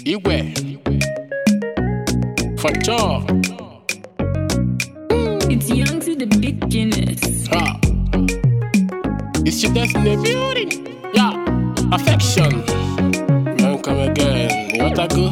Igwe. For sure. It's young to the beginners. Ha. It's your destiny beauty. Yeah. Affection. Man, come again. You want to go?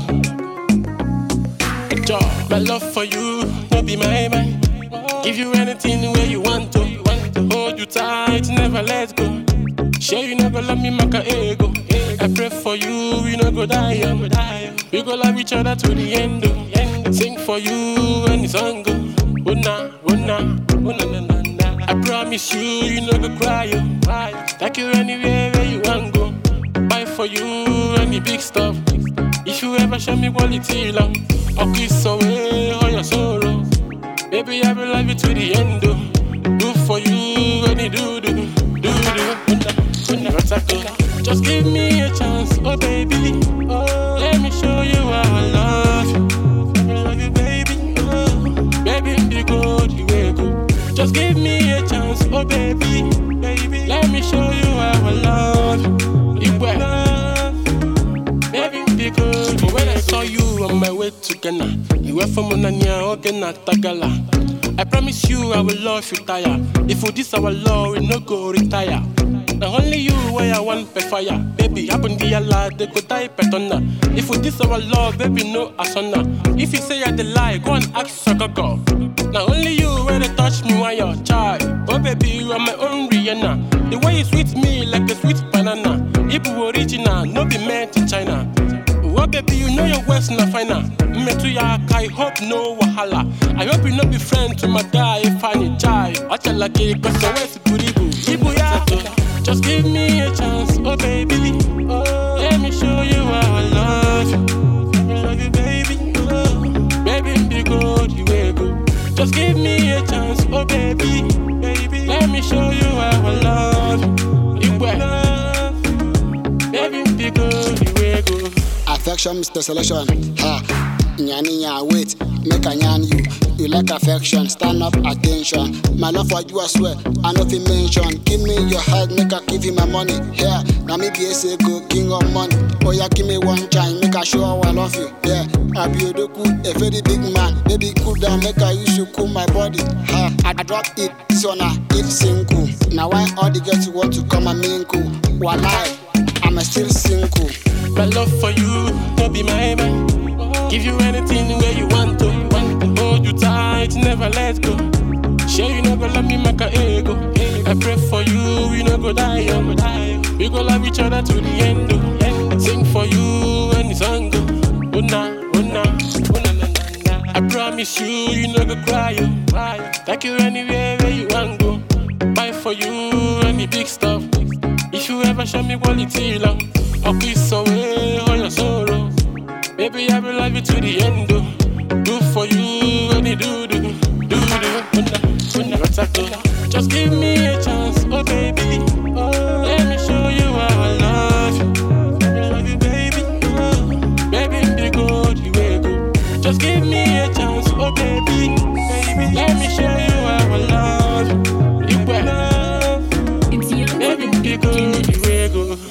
For sure. My love for you, no be my mind. Give you anything where you want to. Hold you tight, never let go. Sure you never let me make a ego. I pray for you, we no go die young. We go love each other to the end. Sing for you when the song go. Oh na, oh na, oh na na na na. I promise you, you no go cry. Take you anywhere where you want go. Buy for you any big stuff. If you ever show me quality love, I'll kiss away all your sorrow. Baby, I will love you to the end. Do for you any do. Just give me a chance, oh baby. Oh, let me show you how I love you. I love you, baby. Oh, baby, be good, you will go. Just give me a chance, oh baby. Let me show you how I love you. You will, baby, be good. But when I saw you on my way to Ghana, you were from Onania, Ogena, Tagala. I promise you I will love you tire. If for this our love, we no go retire. Now only you where I want per fire. Baby, happen the Allah, they go die petona. If for this our love, baby, no asana. If you say I the lie, go and ask Sakako. Now only you where they touch me while you're child. Oh baby, you are my own Rihanna. The way you sweet me like a sweet banana. Ibu original, no be made in China. Oh baby, you know your words na final. I hope no wahala. I hope you no be friend to my guy if I need child. Achalake, cause the West Buribu. Ibu ya. Just give me a chance, oh baby. Oh, let me show you how I love you. I love you, baby. Oh, baby, be good, you will go. Just give me a chance, oh baby. Let me show you how I love you. You will. Baby, be good, you will go. Affection, Mr. Selection. Ha. Nyanya, wait, make a nyan you. You like affection, stand up, attention. My love for you, I swear, I know if you mention. Give me your heart, make I give you my money. Yeah, now me be a go king of money. Oh yeah, give me one time, make I show how I love you. Yeah, I be a very big man. Baby, cool down, make I use you cool my body. Ha, I drop it, so now it's single. Now why all the girls want to come and mingle? Why I'm still single. My love for you, no be my mind. Give you anything where you want to. Hold you tight, never let go. Sure you never let me make a ego. I pray for you, we no go die young. We go love each other to the end. Sing for you when the song go. Oh na, oh na, oh na na na. I promise you no go cry. Take you anywhere where you want go. Buy for you any big stuff. If you ever show me quality love, I'll kiss away all your sorrow. Baby, I will love you to the end. Do for you any do. Just give me a chance, oh baby. Oh, let me show you how I love you. I love you, baby. Oh, baby, be good, you will go. Just give me a chance, oh baby. Let me show you how I love you. You will. It's young Baby, to the be good, beginners. you will go.